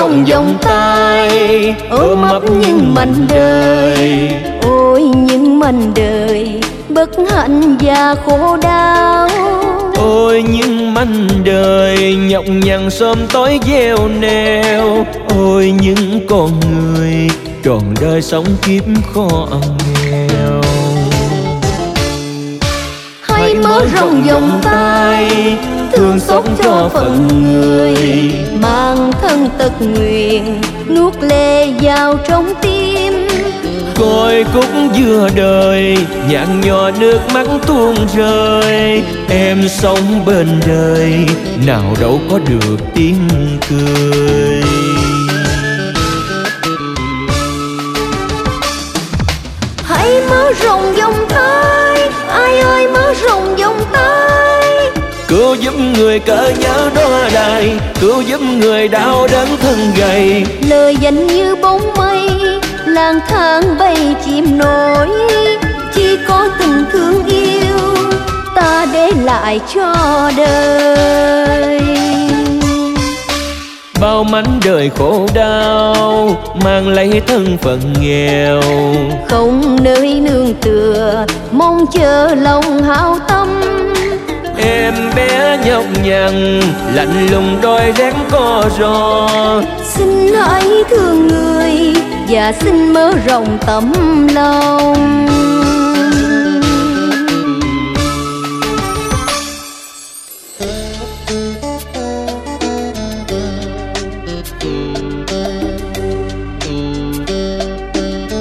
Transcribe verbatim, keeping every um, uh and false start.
rộng vòng tay, ôm ấp những mảnh đời. Ôi những mảnh đời bất hạnh và khổ đau. Ôi những mảnh đời nhọc nhằn sớm tối gieo neo. Ôi những con người trọn đời sống kiếp khó nghèo. Hãy mở rộng vòng tay, thương xót cho phận người, mang thân tật nguyền nuốt lệ vào trong tim. Côi cúc vừa đời nhạt nhòa nước mắt tuôn rơi. Em sống bên đời nào đâu có được tiếng cười. Hãy mở rộng vòng tay, ai ơi mở rộng vòng tay. Cứu giúp người cỡ nhớ đóa đài, cứu giúp người đau đớn thân gầy. Lời dành như bóng mây, lang thang bay chim nổi. Chỉ có tình thương yêu ta để lại cho đời. Bao mảnh đời khổ đau mang lấy thân phận nghèo. Không nơi nương tựa mong chờ lòng hao tâm. Em bé nhọc nhằn lạnh lùng đôi rét co ro. Xin hãy thương người và xin mở rộng tấm lòng.